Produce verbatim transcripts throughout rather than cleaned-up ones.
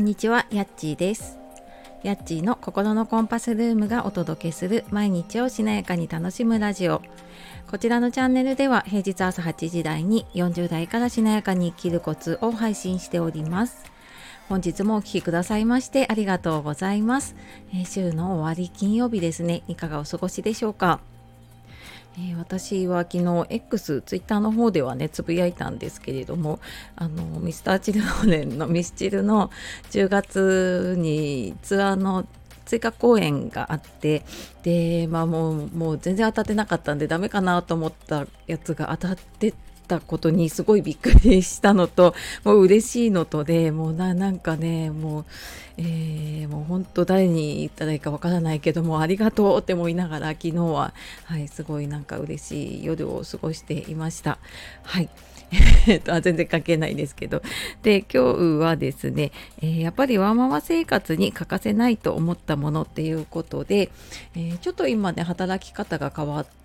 にちは、やっちーです。やっちーの心のコンパスルームがお届けする毎日をしなやかに楽しむラジオ。こちらのチャンネルでは平日朝はちじ台によんじゅう代からしなやかに生きるコツを配信しております。本日もお聞きくださいましてありがとうございます。えー、週の終わり金曜日ですね。いかがお過ごしでしょうか。えー、私は昨日 X、ツイッターの方ではねつぶやいたんですけれども、あのミスターチルドレンのミスチルのじゅうがつにツアーの追加公演があって、でまあもうもう全然当たってなかったんでダメかなと思ったやつが当たってたことにすごいびっくりしたのと、もう嬉しいのとで、もう な, なんかねもう、えー、もう本当誰に言ったらいいかわからないけどもありがとうって思いながら昨日は、はい、すごいなんか嬉しい夜を過ごしていました。はいえっと全然関係ないですけど、で今日はですね、えー、やっぱりワーママ生活に欠かせないと思ったものっていうことで、えー、ちょっと今ね働き方が変わって、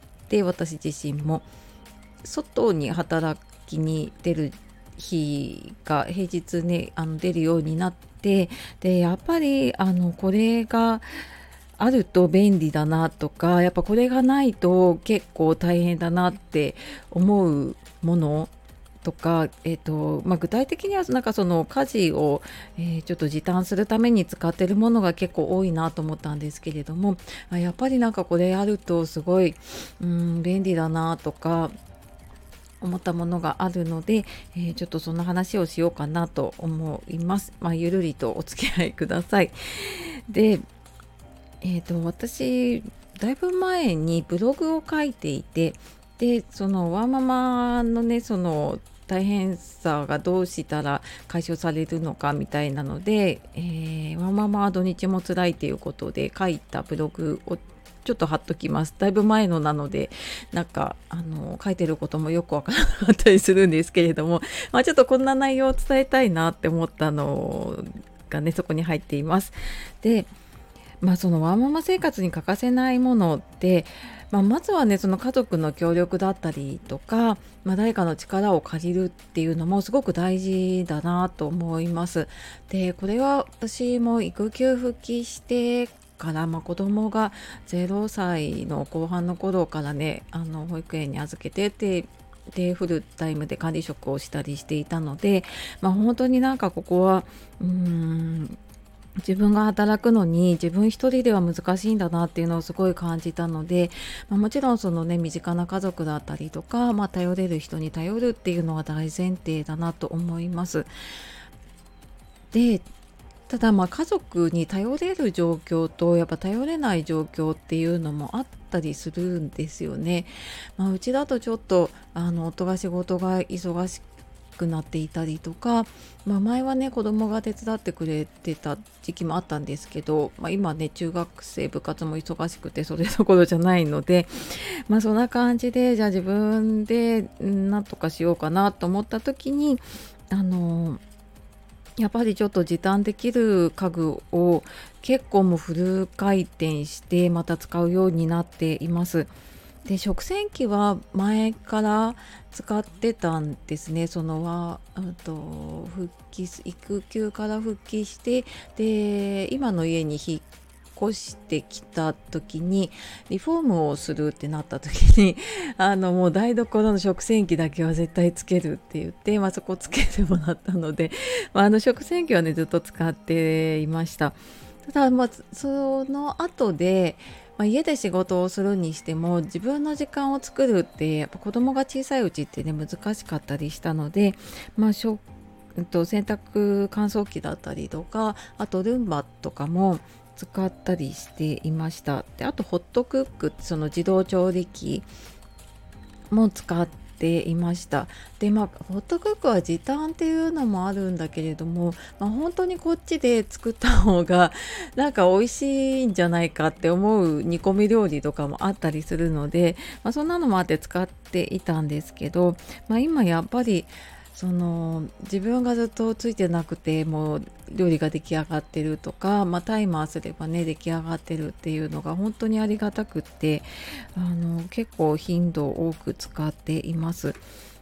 私自身も外に働きに出る日が平日ねあの出るようになって、でやっぱりあのこれがあると便利だなとか、やっぱこれがないと結構大変だなって思うものとか、えーとまあ、具体的にはなんかその家事を、えーちょっと時短するために使っているものが結構多いなと思ったんですけれども、あやっぱりなんかこれあるとすごい、うん、便利だなとか思ったものがあるので、えーちょっとそんな話をしようかなと思います。まあ、ゆるりとお付き合いください。で、えーと、私だいぶ前にブログを書いていて、でそのワーママのねその大変さがどうしたら解消されるのかみたいなので、えーワーママは土日も辛いということで書いたブログをちょっと貼っときます。だいぶ前のなのでなんかあの書いてることもよくわからなかったりするんですけれども、まあ、ちょっとこんな内容を伝えたいなって思ったのがねそこに入っています。でまあ、そのワーママ生活に欠かせないものって、まあ、まずはねその家族の協力だったりとか、まあ、誰かの力を借りるっていうのもすごく大事だなと思います。でこれは私も育休復帰してから、まあ、子供がゼロさいの後半の頃からねあの保育園に預けてってでフルタイムで管理職をしたりしていたので、まあ、本当になんかここはうーん自分が働くのに自分一人では難しいんだなっていうのをすごい感じたので、まあ、もちろんそのね身近な家族だったりとか、まあ、頼れる人に頼るっていうのは大前提だなと思います。でただまあ家族に頼れる状況とやっぱ頼れない状況っていうのもあったりするんですよね。まあ、うちだとちょっとあの夫が仕事が忙しくなっていたりとか、まあ、前はね子供が手伝ってくれてた時期もあったんですけど、まあ、今ね中学生部活も忙しくてそれどころじゃないので、まあそんな感じでじゃあ自分でなんとかしようかなと思った時にあのやっぱりちょっと時短できる家具を結構もうフル回転してまた使うようになっています。で食洗機は前から使ってたんですね。そのはあと復帰育休から復帰してで今の家に引っ越してきた時にリフォームをするってなった時にあのもう台所の食洗機だけは絶対つけるって言って、まあ、そこつけてもらったので、まあ、あの食洗機はねずっと使っていました。ただまあその後でまあ、家で仕事をするにしても自分の時間を作るってやっぱ子供が小さいうちってね難しかったりしたので、まあ、しょうんと洗濯乾燥機だったりとかあとルンバとかも使ったりしていました。であとホットクックその自動調理器も使っていました。でまあホットクックは時短っていうのもあるんだけれども、まあ、本当にこっちで作った方がなんか美味しいんじゃないかって思う煮込み料理とかもあったりするので、まあ、そんなのもあって使っていたんですけど、まあ、今やっぱりその自分がずっとついてなくてもう料理が出来上がってるとか、まあ、タイマーすればね出来上がってるっていうのが本当にありがたくってあの結構頻度多く使っています。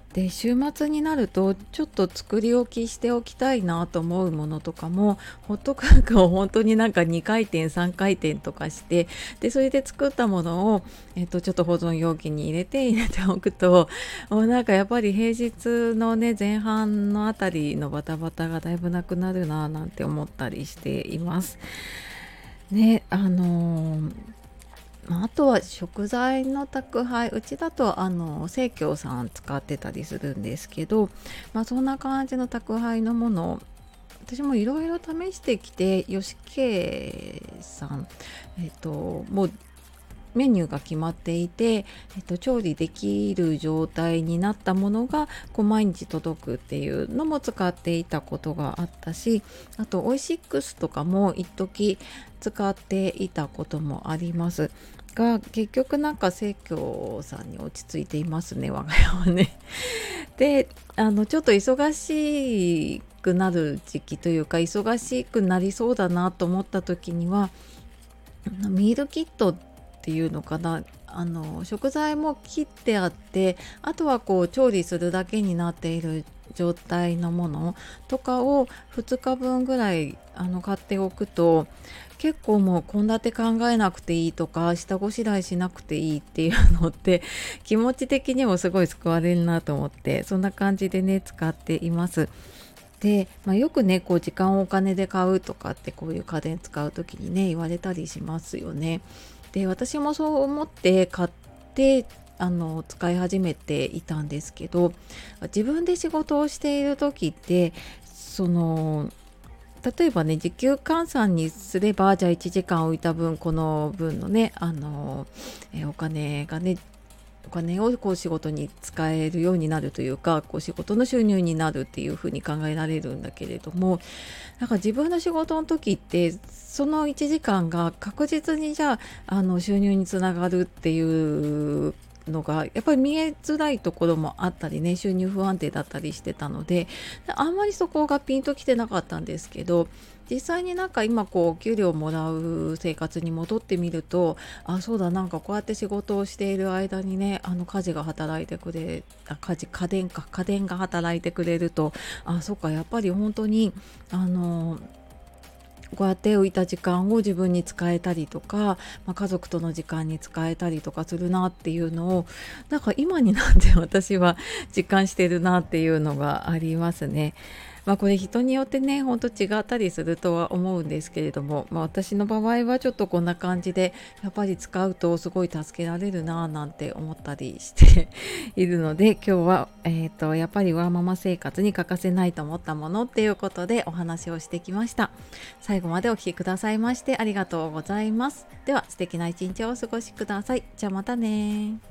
で週末になるとちょっと作り置きしておきたいなと思うものとかもホットクックを本当になんかにかい転さんかい転とかして、でそれで作ったものを、えっと、ちょっと保存容器に入れて入れておくと、もうなんかやっぱり平日のね前半のあたりのバタバタがだいぶなくなるななんて思ったりしていますね。あのーまああとは食材の宅配、うちだとあの生協さん使ってたりするんですけど、まあ、そんな感じの宅配のものを私もいろいろ試してきて、吉慶さん、えっともうメニューが決まっていて、えっと、調理できる状態になったものがこう毎日届くっていうのも使っていたことがあったし、あとオイシックスとかも一時使っていたこともありますが、結局なんか生協さんに落ち着いていますね、我が家はね。であのちょっと忙しくなる時期というか忙しくなりそうだなと思った時にはミールキットっていうのかな、あの食材も切ってあって、あとはこう調理するだけになっている状態のものとかをふつかぶんぐらいあの買っておくと、結構もう献立考えなくていいとか下ごしらえしなくていいっていうのって気持ち的にもすごい救われるなと思って、そんな感じでね使っています。で、まあ、よくねこう時間をお金で買うとかってこういう家電使う時にね言われたりしますよね。で私もそう思って買ってあの使い始めていたんですけど、自分で仕事をしている時ってその例えばね時給換算にすれば、じゃあいちじかん置いた分この分のねあのえお金がねお金をこう仕事に使えるようになるというか、こう仕事の収入になるっていうふうに考えられるんだけれども、なんか自分の仕事の時ってそのいちじかんが確実にじゃあ、あの収入につながるっていうのがやっぱり見えづらいところもあったりね、収入不安定だったりしてたので、あんまりそこがピンときてなかったんですけど、実際になんか今こう給料をもらう生活に戻ってみると、あそうだ、なんかこうやって仕事をしている間にねあの家事が働いてくれあ家事家電か家電が働いてくれると、あそっかやっぱり本当にあのこうやって浮いた時間を自分に使えたりとか、まあ、家族との時間に使えたりとかするなっていうのをなんか今になって私は実感してるなっていうのがありますね。まあこれ人によってねほんと違ったりするとは思うんですけれども、まあ、私の場合はちょっとこんな感じでやっぱり使うとすごい助けられるなぁなんて思ったりしているので、今日は、えーと、やっぱりワーママ生活に欠かせないと思ったものっていうことでお話をしてきました。最後までお聞きくださいましてありがとうございます。では素敵な一日をお過ごしください。じゃあまたね。